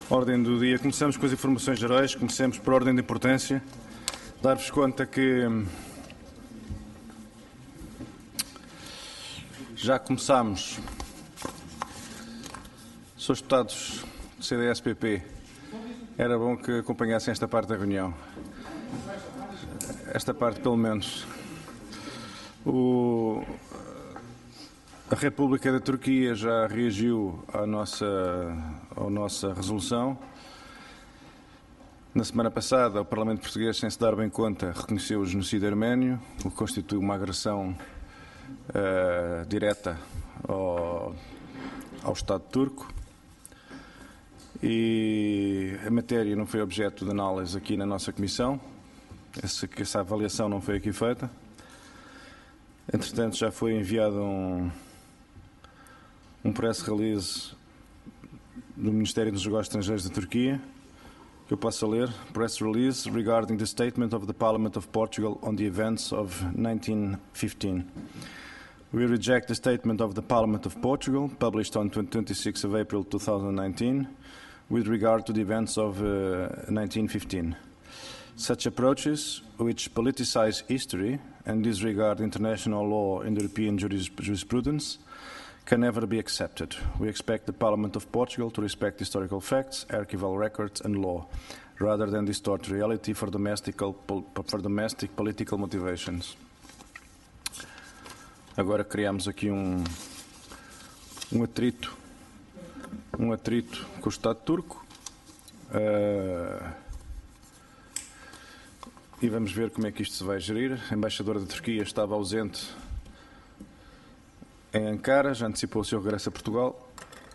Ordem do dia. Começamos com as informações gerais. Comecemos por ordem de importância. Dar-vos conta que já começámos. Senhores deputados do CDS-PP, era bom que acompanhassem esta parte da reunião. Esta parte, pelo menos. A República da Turquia já reagiu à nossa resolução. Na semana passada, o Parlamento Português, sem se dar bem conta, reconheceu o genocídio arménio, o que constitui uma agressão direta ao Estado turco. E a matéria não foi objeto de análise aqui na nossa Comissão. Essa avaliação não foi aqui feita. Entretanto, já foi enviado um press release do Ministério dos Negócios Estrangeiros da Turquia, que eu posso ler. Press release regarding the statement of the Parliament of Portugal on the events of 1915. We reject the statement of the Parliament of Portugal, published on 26th of April 2019, with regard to the events of 1915. Such approaches, which politicize history and disregard international law and European jurisprudence, can never be accepted. We expect the Parliament of Portugal to respect historical facts, archival records and law, rather than distort reality for domestic political motivations. Agora criamos aqui um atrito com o Estado turco e vamos ver como é que isto se vai gerir. A embaixadora da Turquia estava ausente em Ankara, já antecipou o seu regresso a Portugal.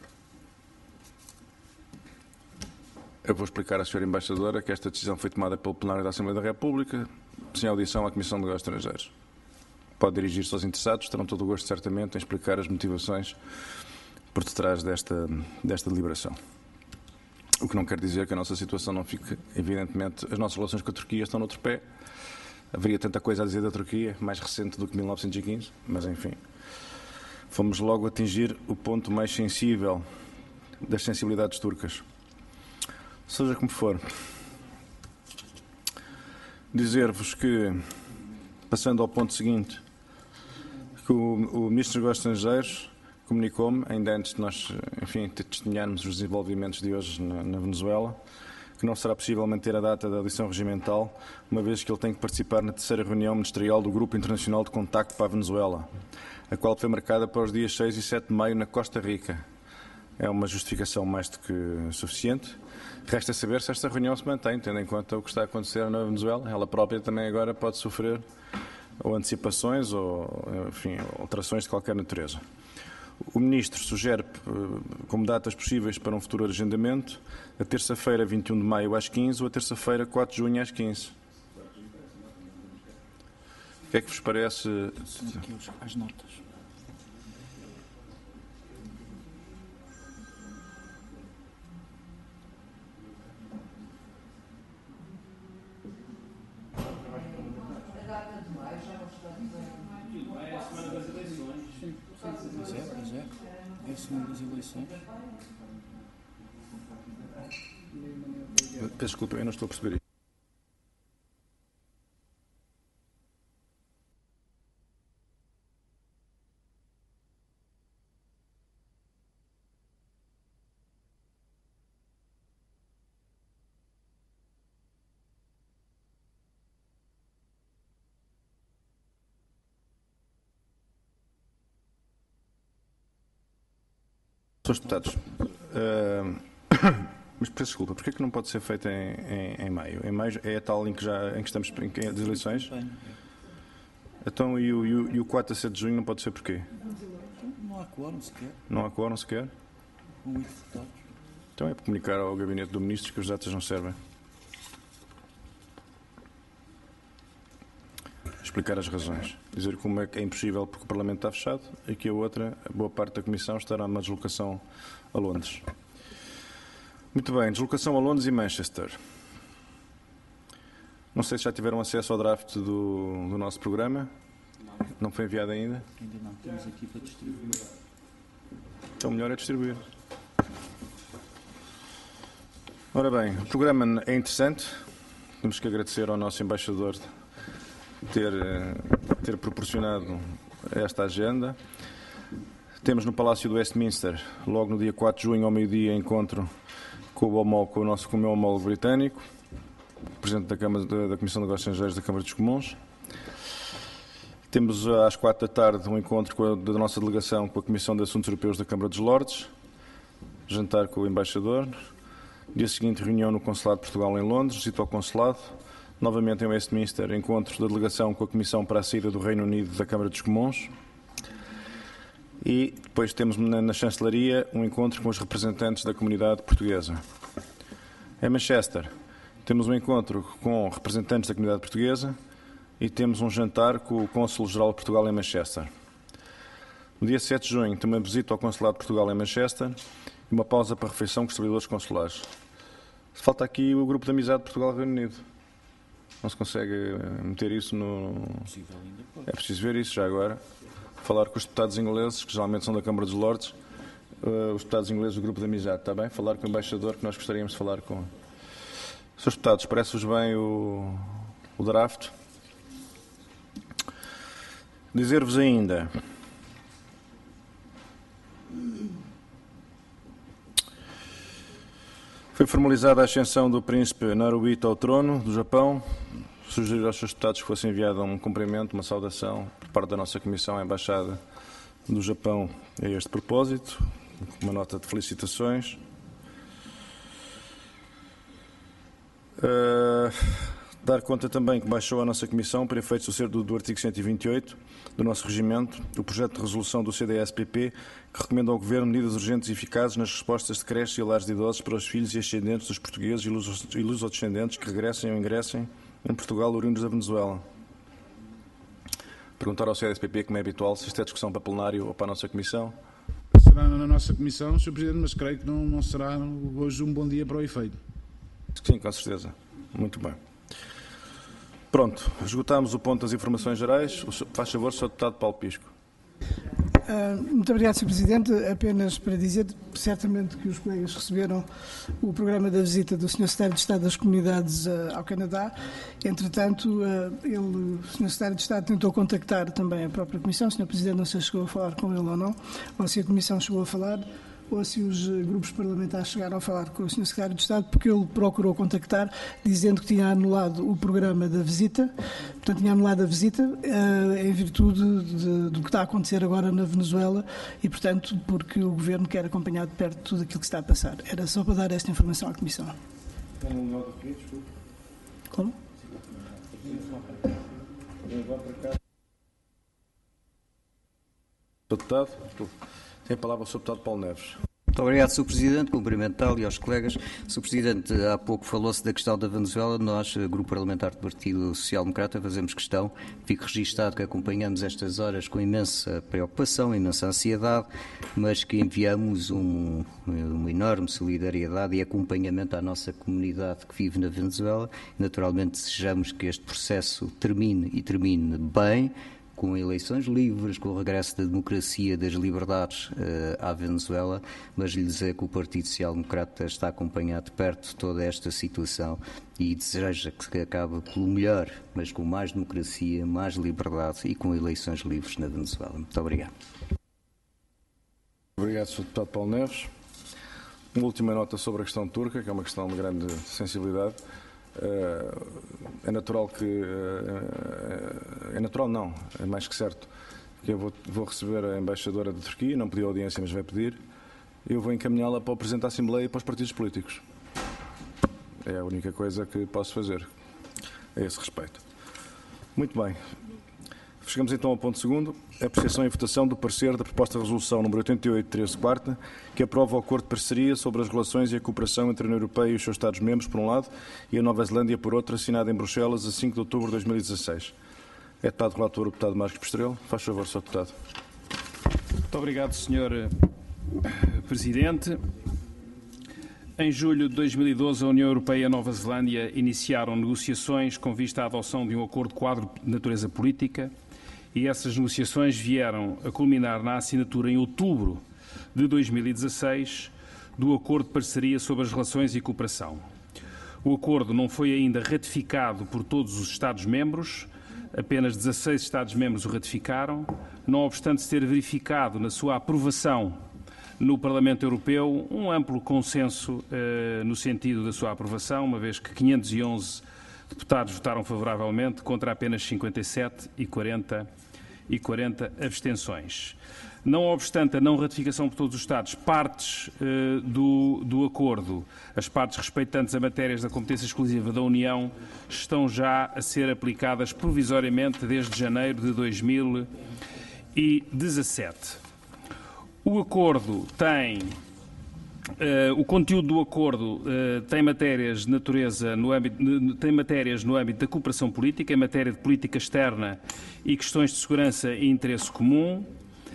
Eu vou explicar à senhora embaixadora que esta decisão foi tomada pelo plenário da Assembleia da República, sem audição à Comissão de Negócios Estrangeiros. Pode dirigir-se aos interessados, terão todo o gosto, certamente, em explicar as motivações por detrás desta deliberação. O que não quer dizer que a nossa situação não fique, evidentemente, as nossas relações com a Turquia estão noutro pé. Haveria tanta coisa a dizer da Turquia, mais recente do que 1915, mas enfim. Fomos logo atingir o ponto mais sensível das sensibilidades turcas. Seja como for, dizer-vos que, passando ao ponto seguinte, que o Ministro dos Negócios Estrangeiros comunicou-me, ainda antes de nós, enfim, testemunharmos os desenvolvimentos de hoje na Venezuela, que não será possível manter a data da audição regimental, uma vez que ele tem que participar na terceira reunião ministerial do Grupo Internacional de Contacto para a Venezuela, a qual foi marcada para os dias 6 e 7 de maio na Costa Rica. É uma justificação mais do que suficiente. Resta saber se esta reunião se mantém, tendo em conta o que está a acontecer na Venezuela. Ela própria também agora pode sofrer ou antecipações ou, enfim, alterações de qualquer natureza. O Ministro sugere como datas possíveis para um futuro agendamento a terça-feira 21 de maio às 15 ou a terça-feira 4 de junho às 15. O que é que vos parece? São aqui as notas. É a semana das eleições. Pois é. É a semana das eleições. Peço desculpa, eu não estou a perceber isso. Senhores deputados, mas peço desculpa, porquê é que não pode ser feita em maio? Em maio é a tal em que estamos das eleições? Então e o 4 a 7 de junho não pode ser porquê? Não há quórum sequer. Não há quórum sequer? Com 8 deputados. Então é para comunicar ao Gabinete do Ministro que os datas não servem. Explicar as razões. Dizer como é que é impossível porque o Parlamento está fechado e que a boa parte da Comissão estará numa deslocação a Londres. Muito bem, deslocação a Londres e Manchester. Não sei se já tiveram acesso ao draft do nosso programa. Não foi enviado ainda? Ainda não, temos aqui para distribuir. Então melhor é distribuir. Ora bem, o programa é interessante. Temos que agradecer ao nosso embaixador ter proporcionado esta agenda. Temos no Palácio do Westminster, logo no dia 4 de junho, ao meio-dia, encontro com o meu homólogo britânico, Presidente da Comissão de Negócios Estrangeiros da Câmara dos Comuns. Temos às 4 da tarde um encontro da nossa delegação com a Comissão de Assuntos Europeus da Câmara dos Lordes, jantar com o embaixador. Dia seguinte, reunião no Consulado de Portugal em Londres, visita ao Consulado. Novamente em Westminster, encontro da delegação com a Comissão para a Saída do Reino Unido da Câmara dos Comuns. E depois temos na Chancelaria um encontro com os representantes da comunidade portuguesa. Em Manchester, temos um encontro com representantes da comunidade portuguesa e temos um jantar com o Cônsul-Geral de Portugal em Manchester. No dia 7 de junho, também visita ao Consulado de Portugal em Manchester e uma pausa para refeição com os trabalhadores consulares. Falta aqui o grupo de amizade de Portugal-Reino Unido. Não se consegue meter isso no... É preciso ver isso já agora. Falar com os deputados ingleses, que geralmente são da Câmara dos Lordes, os deputados ingleses do grupo de amizade, está bem? Falar com o embaixador, que nós gostaríamos de falar com... Senhores deputados, parece-vos bem o draft? Dizer-vos ainda... Foi formalizada a ascensão do príncipe Naruhito ao trono do Japão. Sugerir aos seus deputados que fosse enviado um cumprimento, uma saudação por parte da nossa Comissão à Embaixada do Japão a este propósito, uma nota de felicitações. Dar conta também que baixou a nossa Comissão, para efeitos do artigo 128 do nosso regimento, o projeto de resolução do CDS-PP, que recomenda ao Governo medidas urgentes e eficazes nas respostas de creches e lares de idosos para os filhos e ascendentes dos portugueses e lusodescendentes que regressem ou ingressem em Portugal, oriundos da Venezuela. Perguntar ao CDS-PP, como é habitual, se isto é discussão para plenário ou para a nossa Comissão. Será na nossa Comissão, Sr. Presidente, mas creio que não será hoje um bom dia para o efeito. Sim, com certeza. Muito bem. Pronto, esgotámos o ponto das informações gerais. Faz favor, Sr. Deputado Paulo Pisco. Muito obrigado, Sr. Presidente. Apenas para dizer, certamente que os colegas receberam o programa da visita do Sr. Secretário de Estado das Comunidades ao Canadá. Entretanto, o Sr. Secretário de Estado tentou contactar também a própria Comissão. O Sr. Presidente não sei se chegou a falar com ele ou não, ou se a Comissão chegou a falar, ou se os grupos parlamentares chegaram a falar com o Sr. Secretário de Estado, porque ele procurou contactar, dizendo que tinha anulado o programa da visita, portanto tinha anulado a visita em virtude do que está a acontecer agora na Venezuela e, portanto, porque o Governo quer acompanhar de perto tudo aquilo que está a passar. Era só para dar esta informação à Comissão. Como? Deputado, tem a palavra o Sr. Deputado Paulo Neves. Muito obrigado, Sr. Presidente. Cumprimentá-lo e aos colegas. Sr. Presidente, há pouco falou-se da questão da Venezuela. Nós, Grupo Parlamentar do Partido Social Democrata, fazemos questão, fico registado que acompanhamos estas horas com imensa preocupação, imensa ansiedade, mas que enviamos uma enorme solidariedade e acompanhamento à nossa comunidade que vive na Venezuela. Naturalmente, desejamos que este processo termine e termine bem, com eleições livres, com o regresso da democracia, das liberdades à Venezuela, mas lhe dizer que o Partido Social Democrata está a acompanhar de perto toda esta situação e deseja que acabe pelo melhor, mas com mais democracia, mais liberdade e com eleições livres na Venezuela. Muito obrigado. Obrigado, Sr. Deputado Paulo Neves. Uma última nota sobre a questão turca, que é uma questão de grande sensibilidade. É natural que... É natural não, é mais que certo que eu vou receber a embaixadora da Turquia, não pediu audiência, mas vai pedir. Eu vou encaminhá-la para o Presidente da Assembleia e para os partidos políticos. É a única coisa que posso fazer a esse respeito. Muito bem. Chegamos então ao ponto segundo, a apreciação e votação do parecer da proposta de resolução número 88/13/4, que aprova o acordo de parceria sobre as relações e a cooperação entre a União Europeia e os seus Estados-membros, por um lado, e a Nova Zelândia, por outro, assinado em Bruxelas a 5 de outubro de 2016. É deputado relator o deputado Marcos Pestrelo. Faz favor, Sr. Deputado. Muito obrigado, Sr. Presidente. Em julho de 2012, a União Europeia e a Nova Zelândia iniciaram negociações com vista à adoção de um acordo quadro de natureza política e essas negociações vieram a culminar na assinatura em outubro de 2016 do Acordo de Parceria sobre as Relações e Cooperação. O acordo não foi ainda ratificado por todos os Estados-membros, apenas 16 Estados-membros o ratificaram, não obstante se ter verificado na sua aprovação no Parlamento Europeu um amplo consenso no sentido da sua aprovação, uma vez que 511 deputados votaram favoravelmente contra apenas 57 e 40 abstenções. Não obstante a não ratificação por todos os Estados, partes do acordo, as partes respeitantes a matérias da competência exclusiva da União, estão já a ser aplicadas provisoriamente desde janeiro de 2017. O acordo tem... o conteúdo do acordo tem matérias de natureza tem matérias no âmbito da cooperação política, em matéria de política externa e questões de segurança e interesse comum.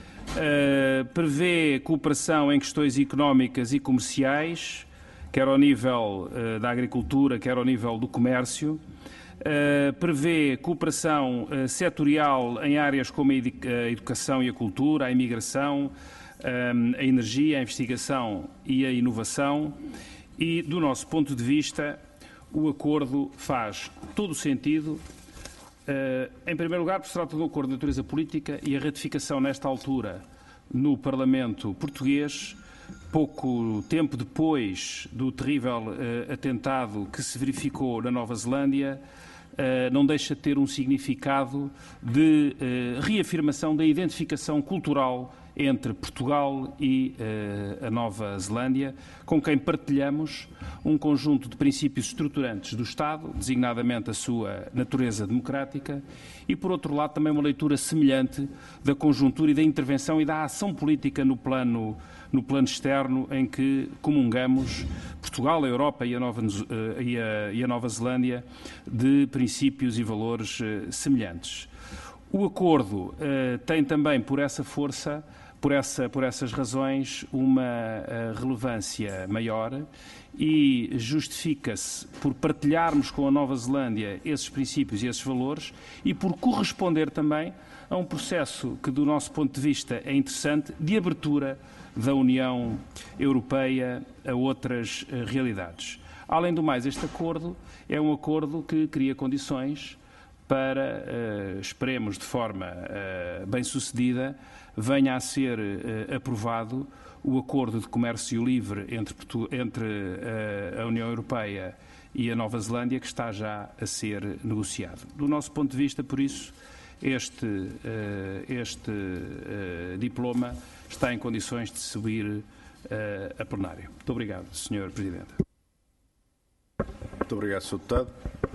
Prevê cooperação em questões económicas e comerciais, quer ao nível da agricultura, quer ao nível do comércio. Prevê cooperação setorial em áreas como a educação e a cultura, a imigração, a energia, a investigação e a inovação. E, do nosso ponto de vista, o acordo faz todo o sentido. Em primeiro lugar, porque se trata de um acordo de natureza política e a ratificação nesta altura no Parlamento português, pouco tempo depois do terrível atentado que se verificou na Nova Zelândia, não deixa de ter um significado de reafirmação da identificação cultural entre Portugal e a Nova Zelândia, com quem partilhamos um conjunto de princípios estruturantes do Estado, designadamente a sua natureza democrática, e, por outro lado, também uma leitura semelhante da conjuntura e da intervenção e da ação política no plano externo, em que comungamos, Portugal, a Europa e a Nova Zelândia, de princípios e valores semelhantes. O acordo tem também, por essa força, por essas razões, uma relevância maior e justifica-se por partilharmos com a Nova Zelândia esses princípios e esses valores e por corresponder também a um processo que, do nosso ponto de vista, é interessante, de abertura da União Europeia a outras realidades. Além do mais, este acordo é um acordo que cria condições para, esperemos de forma bem-sucedida, venha a ser aprovado o acordo de comércio livre entre a União Europeia e a Nova Zelândia, que está já a ser negociado. Do nosso ponto de vista, por isso, este diploma está em condições de subir a plenário. Muito obrigado, Sr. Presidente. Muito obrigado, Sr. Deputado.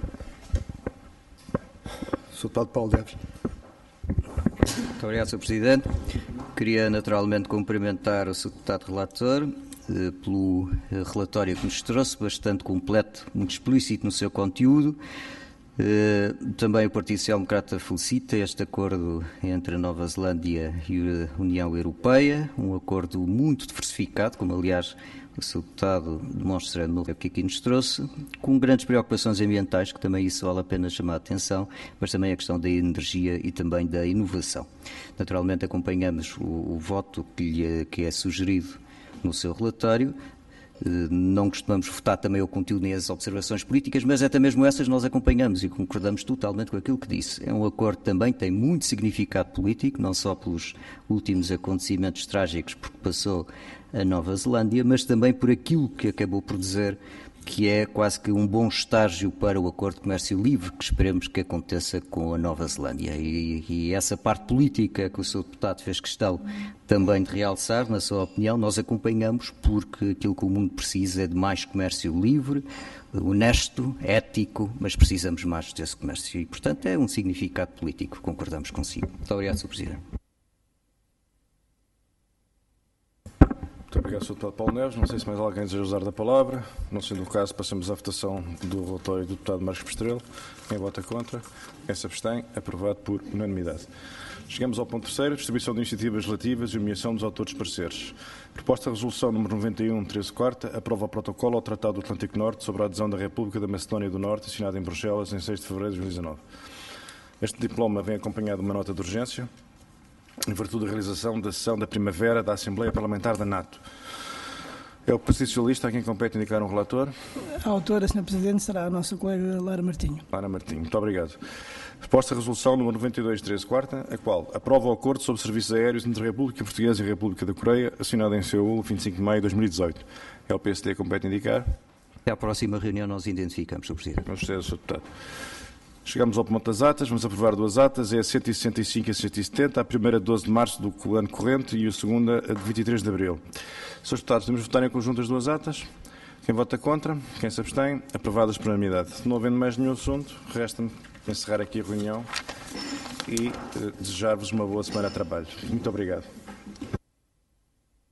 Sr. Deputado Paulo Neves. Muito obrigado, Sr. Presidente. Queria naturalmente cumprimentar o Sr. Deputado Relator pelo relatório que nos trouxe, bastante completo, muito explícito no seu conteúdo. Também o Partido Social Democrata felicita este acordo entre a Nova Zelândia e a União Europeia, um acordo muito diversificado, como aliás o Sr. Deputado demonstra no que aqui nos trouxe, com grandes preocupações ambientais, que também isso vale a pena chamar a atenção, mas também a questão da energia e também da inovação. Naturalmente acompanhamos o voto que é sugerido no seu relatório. Não costumamos votar também o conteúdo nem as observações políticas, mas até mesmo essas nós acompanhamos e concordamos totalmente com aquilo que disse. É um acordo que também tem muito significado político, não só pelos últimos acontecimentos trágicos por que passou a Nova Zelândia, mas também por aquilo que acabou por dizer, que é quase que um bom estágio para o acordo de comércio livre que esperemos que aconteça com a Nova Zelândia. E essa parte política que o Sr. Deputado fez questão também de realçar, na sua opinião, nós acompanhamos porque aquilo que o mundo precisa é de mais comércio livre, honesto, ético, mas precisamos mais desse comércio. E, portanto, é um significado político, concordamos consigo. Muito obrigado, Sr. Presidente. Muito obrigado, Sr. Deputado Paulo Neves. Não sei se mais alguém deseja usar da palavra. Não sendo o caso, passamos à votação do relatório do deputado Marcos Pestrelo. Quem vota contra? Quem se abstém? Aprovado por unanimidade. Chegamos ao ponto terceiro, distribuição de iniciativas relativas e nomeação dos autores de pareceres. Proposta de resolução número 91, 13/4, aprova o protocolo ao Tratado do Atlântico Norte sobre a adesão da República da Macedónia do Norte, assinado em Bruxelas em 6 de fevereiro de 2019. Este diploma vem acompanhado de uma nota de urgência, em virtude da realização da sessão da primavera da Assembleia Parlamentar da NATO. É o Partido Socialista a quem compete indicar um relator. A autora, Sr. Presidente, será a nossa colega Lara Martinho. Lara Martinho, muito obrigado. Proposta de resolução número 92/13/4, a qual aprova o acordo sobre serviços aéreos entre a República Portuguesa e a República da Coreia, assinado em Seul, 25 de maio de 2018. É o PSD que compete indicar. Até à próxima reunião nós identificamos, Sr. Presidente. Com certeza, Sr. Deputado. Chegamos ao ponto das atas. Vamos aprovar duas atas. É a 165 e a 170. A primeira de 12 de março do ano corrente e a segunda de 23 de abril. Srs. Deputados, podemos votar em conjunto as duas atas? Quem vota contra? Quem se abstém? Aprovadas por unanimidade. Não havendo mais nenhum assunto, resta-me encerrar aqui a reunião e desejar-vos uma boa semana de trabalho. Muito obrigado.